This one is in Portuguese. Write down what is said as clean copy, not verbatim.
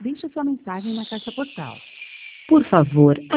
Deixe sua mensagem na caixa postal. Por favor,